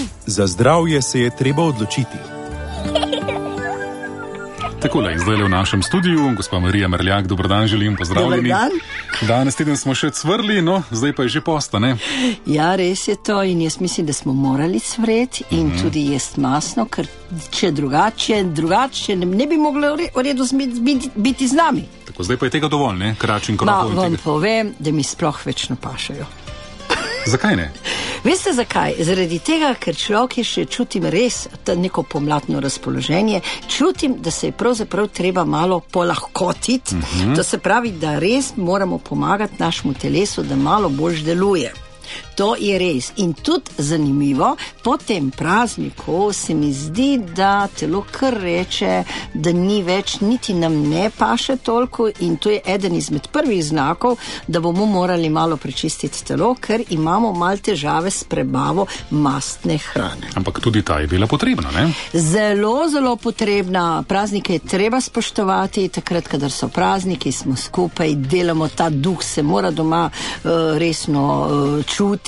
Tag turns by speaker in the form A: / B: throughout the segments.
A: Za zdravje se je treba odločiti.
B: Takole, zdaj v našem studiu, gospa Marija Merljak, dobrodan želim, pozdravljeni.
C: Dobar dan.
B: Danes teden smo še cvrli, no, zdaj pa je že posta, ne?
C: Ja, res je to in jaz mislim, da smo morali cvreti in tudi jesti masno, ker če drugače ne bi moglo v redu biti z nami.
B: Tako, zdaj pa je tega dovolj, ne? Krač in korakov.
C: Vam povem, da mi sploh več ne pašajo.
B: Zakaj ne?
C: Veste zakaj? Zaradi tega, ker človek še čutim res neko pomladno razpoloženje, čutim, da se je pravzaprav treba malo polahkotiti, to se pravi, da res moramo pomagati našemu telesu, da malo bolj deluje. To je res. In tudi zanimivo, po tem prazniku se mi zdi, da telo kar reče, da ni več, niti nam ne paše toliko in to je eden izmed prvih znakov, da bomo morali malo prečistiti telo, ker imamo malo težave s prebavo mastne hrane.
B: Ampak tudi ta je bila potrebna, ne?
C: Zelo, zelo potrebna. Praznike je treba spoštovati, takrat, kadar so prazniki, smo skupaj, delamo ta duh, se mora doma resno čutiti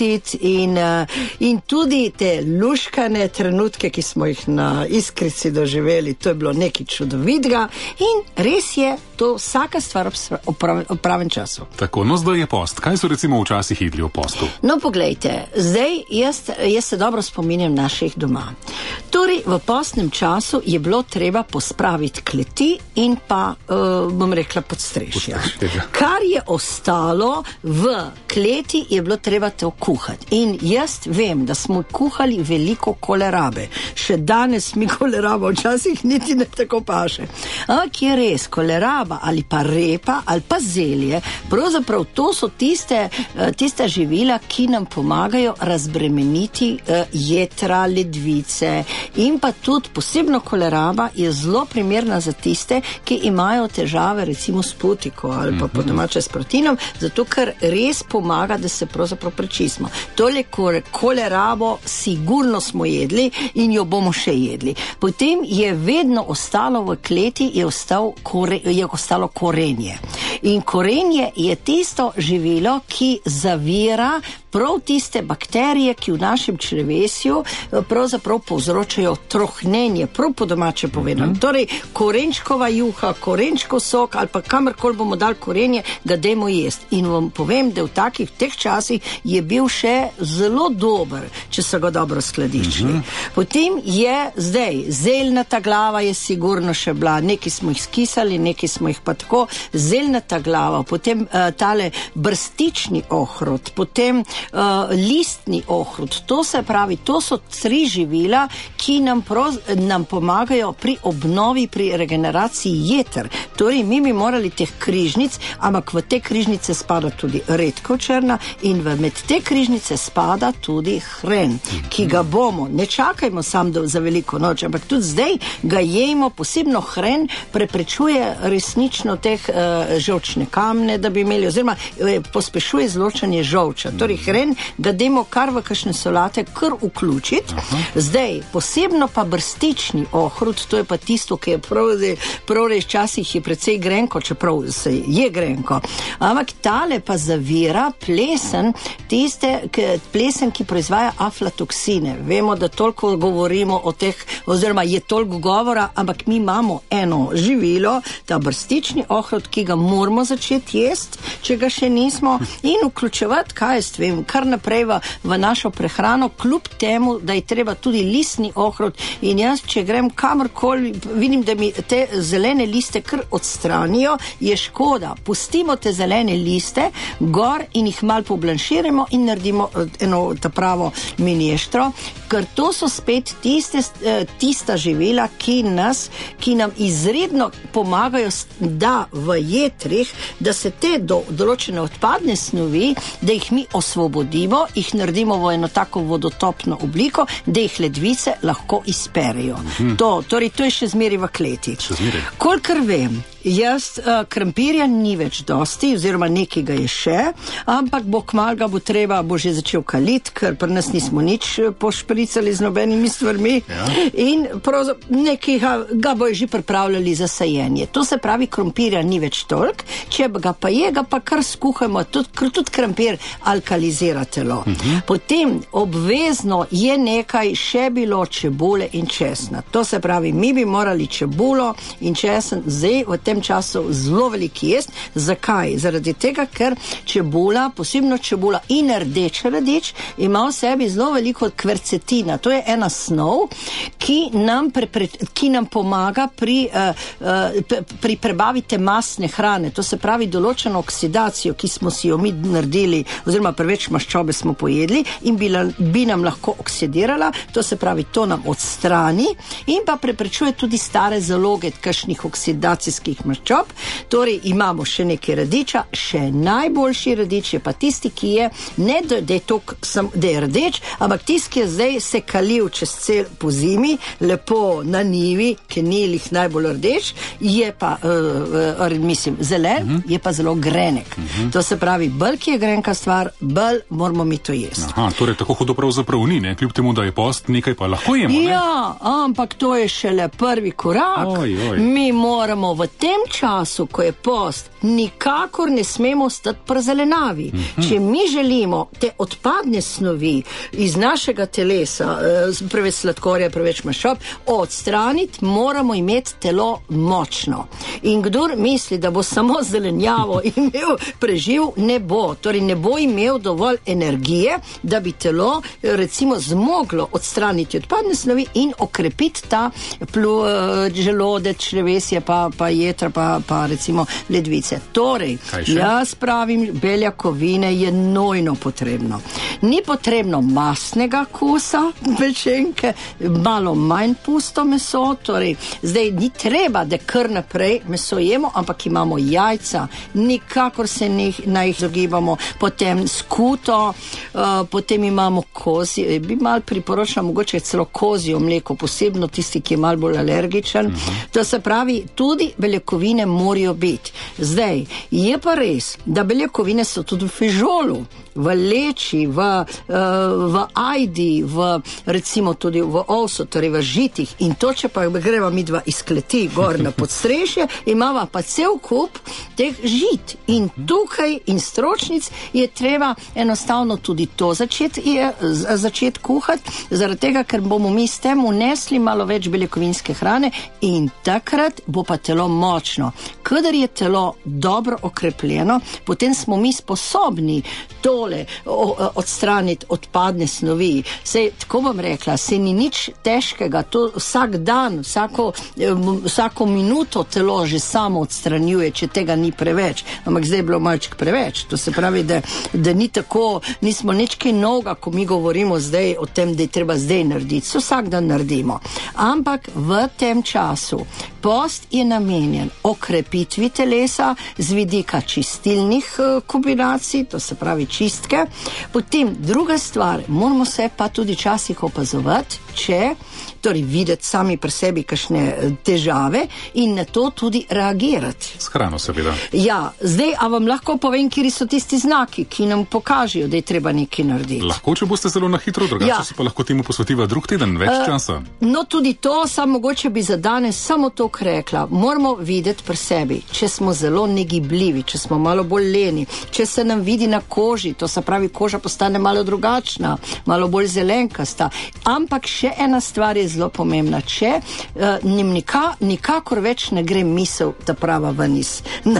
C: in tudi te luškane trenutke, ki smo jih na Iskrici doživeli, to je bilo nekaj čudovitega in res je to vsaka stvar ob pravem času.
B: Tako, no zdaj je post. Kaj so recimo včasih jedli v postu?
C: No, poglejte, zdaj jaz se dobro spominjam naših doma. Torej, v postnem času je bilo treba pospraviti kleti in pa, bom rekla, podstrešja. Kar je ostalo v kleti, je bilo treba to kuhati. In jaz vem, da smo kuhali veliko kolerabe. Še danes mi koleraba včasih niti ne tako paše. Ampak je res, koleraba ali pa repa ali pa zelje, pravzaprav to so tiste živila, ki nam pomagajo razbremeniti jetra, ledvice in pa tudi posebno koleraba je zelo primerna za tiste, ki imajo težave recimo s putiko ali pa po domače s proteinom, zato ker res pomaga, da se pravzaprav prečistimo. Tole kolerabo sigurno smo jedli in jo bomo še jedli. Potem je vedno ostalo v kleti, je ostalo korenje. In korenje je tisto živilo, ki zavira prav tiste bakterije, ki v našem črevesju pravzaprav povzročajo trohnenje, prav po domače povedano. Torej, korenčkova juha, korenčkov sok ali pa kamorkoli bomo dali korenje, ga dajmo jesti. In vam povem, da v teh časih je bil še zelo dober, če so ga dobro skladiščili. Potem je zdaj, zeljnata glava je sigurno še bila, nekaj smo jih skisali, nekaj smo jih pa tako, zeljnata glava, potem tale brstični ohrod, potem listni ohrod, to se pravi, to so 3 živila, ki nam pomagajo pri obnovi, pri regeneraciji jeter. Torej, mi bi morali teh križnic, ampak v te križnice spada tudi redkovčerna in med te križnice spada tudi hren, ki ga bomo, ne čakajmo samo za veliko noč, ampak tudi zdaj ga jemo, posebno hren preprečuje resnično teh žolčne kamne, da bi imeli, oziroma pospešuje izločanje žolča. Torej, hren ga dajmo kar v kakšne solate kar vključiti. Zdaj, posebno pa brstični ohrud, to je pa tisto, ki je prav res časih je precej grenko, čeprav se je grenko. Ampak tale pa zavira plesen, plesen, ki proizvaja aflatoksine. Vemo, da toliko govorimo o teh, oziroma je toliko govora, ampak mi imamo eno živilo, ta brstični ohrud, ki ga moramo začeti jesti, če ga še nismo, in vključevati, kar naprej v našo prehrano, kljub temu, da je treba tudi listni ohrod. In jaz, če grem kamorkoli, vidim, da mi te zelene liste kar odstranijo, je škoda. Pustimo te zelene liste gor in jih malo poblanširamo in naredimo ta pravo mineštro, ker to so spet tista živila, ki nam izredno pomagajo, da v jetrih, da se te določene odpadne snovi, da jih mi osvobodimo, jih naredimo v eno tako vodotopno obliko, da jih ledvice lahko izperejo. Torej, to je še zmeraj v kleti. Kolikor vem, Krompirja ni več dosti, oziroma nekaj ga je še, ampak kmalu ga bo treba, bo že začel kaliti, ker pri nas nismo nič pošpricali z nobenimi stvarmi in nekaj ga bo že pripravljali za sajenje. To se pravi, krompirja ni več toliko, če ga pa je, ga pa kar skuhamo, tudi krompir alkalizira telo. Potem obvezno je nekaj še bilo čebule in česna. To se pravi, mi bi morali čebulo in česen zdaj v tem času zelo veliki jesti. Zakaj? Zaradi tega, ker čebula, posebno čebula in rdeč, ima v sebi zelo veliko kvercetina. To je ena snov, ki nam pomaga pri prebavi te masne hrane. To se pravi, določeno oksidacijo, ki smo si jo mi naredili, oziroma preveč maščobe smo pojedli in bi nam lahko oksidirala, to se pravi, to nam odstrani in pa preprečuje tudi stare zaloge kakšnih oksidacijskih maščob. Torej imamo še nekaj radiča, še najboljši radič je pa tisti, ki je, ne da je rdeč, ampak tisti, ki je zdaj se kalil čez cel po zimi, lepo na nivi, ki ni lih najbolj rdeč, je pa, zelen, je pa zelo grenek. To se pravi, bolj ki je grenka stvar, bolj moramo mi to jesti.
B: Aha, torej tako hudo pravzaprav ni, ne? Kljub temu, da je post, nekaj pa lahko jemo, ne?
C: Ja, ampak to je šele prvi korak. Mi moramo v tem času, ko je post, nikakor ne smemo stati pri zelenavi. Če mi želimo te odpadne snovi iz našega telesa, preveč sladkorja, preveč maščob, odstraniti, moramo imeti telo močno. In kdor misli, da bo samo zelenjavo preživ, ne bo. Torej ne bo imel dovolj energije, da bi telo recimo zmoglo odstraniti odpadne snovi in okrepiti ta želodec, črevesje, pa jetra, pa recimo ledvice. Torej, jaz pravim, beljakovine je nujno potrebno. Ni potrebno masnega kosa pečenke, malo manj pusto meso, torej zdaj ni treba, da kar naprej meso jemo, ampak imamo jajca, nikakor se naj jih zagibamo, potem skuto, potem imamo kozi, bi malo priporočila mogoče celo kozjo mleko, posebno tisti, ki je malo bolj alergičen. To se pravi, tudi beljakovine morajo biti. Zdaj, je pa res, da beljakovine so tudi v fižolu, v leči, v ajdi, recimo tudi v ovsu, torej v žitih. In to, če pa greva midva iz kleti gor na podstrešje, imava pa cel kup teh žit. In tukaj in stročnic je treba enostavno tudi to začeti kuhati, zaradi tega, ker bomo mi s tem unesli malo več beljakovinske hrane in takrat bo pa telo močno. Kadar je telo dobro okrepljeno, potem smo mi sposobni tole odstraniti odpadne snovi. Sej, tako bom rekla, se ni nič težkega, to vsak dan, vsako minuto telo že samo odstranjuje, če tega ni preveč. Ampak zdaj je bilo malček preveč. To se pravi, da ni tako, nismo nič kaj novega, ko mi govorimo zdaj o tem, da je treba zdaj narediti. Vsak dan naredimo. Ampak v tem času post je namenjen okrepitvi telesa z vidika čistilnih kombinacij, to se pravi čistke. Potem druga stvar, moramo se pa tudi časih opazovati, torej videti sami pri sebi kakšne težave in na to tudi reagirati.
B: S hrano seveda.
C: Ja, zdaj, a vam lahko povem, kjer so tisti znaki, ki nam pokažejo, da je treba nekaj narediti?
B: Lahko, če boste zelo na hitro, drugače se pa lahko temu posvetiva drug teden, več časa.
C: No, tudi to, samo mogoče bi za danes samo to rekla. Moramo videti pri sebi, če smo zelo negibljivi, če smo malo bolj leni, če se nam vidi na koži, to se pravi, koža postane malo drugačna, malo bolj zelenkasta. Ampak še ena stvar je zelo pomembna. Če nikakor več ne gre misel ta prava ven iz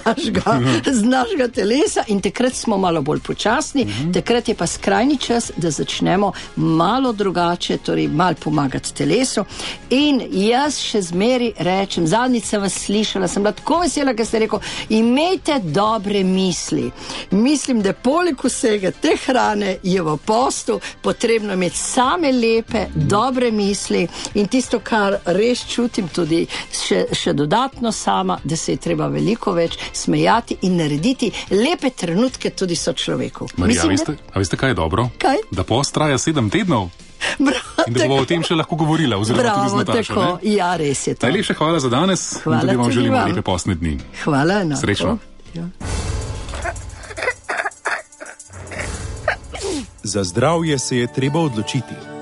C: našega telesa in takrat smo malo bolj počasni, takrat je pa skrajni čas, da začnemo malo drugače, torej malo pomagati telesu. In jaz še zmeri rečem, zadnjič sem vas slišala, sem bila tako vesela, ker ste rekel, imejte dobre misli. Mislim, da poleg vsega te hrane je v postu potrebno imeti same lepe, dobre misli in tisto, kar res čutim tudi še dodatno sama, da se je treba veliko več smejati in narediti lepe trenutke tudi sočloveku.
B: Marija, a veste, kaj je dobro?
C: Kaj?
B: Da post traja 7 tednov. In da bomo o tem še lahko govorila, oziroma tudi z Natašo.
C: Tako, ja, res je to.
B: Najlepša hvala za danes.
C: Hvala
B: in tudi vam
C: tudi
B: želimo
C: vam.
B: lepe postne dni.
C: Hvala enako.
B: Srečno.
C: Ja.
A: Za zdravje se je treba odločiti.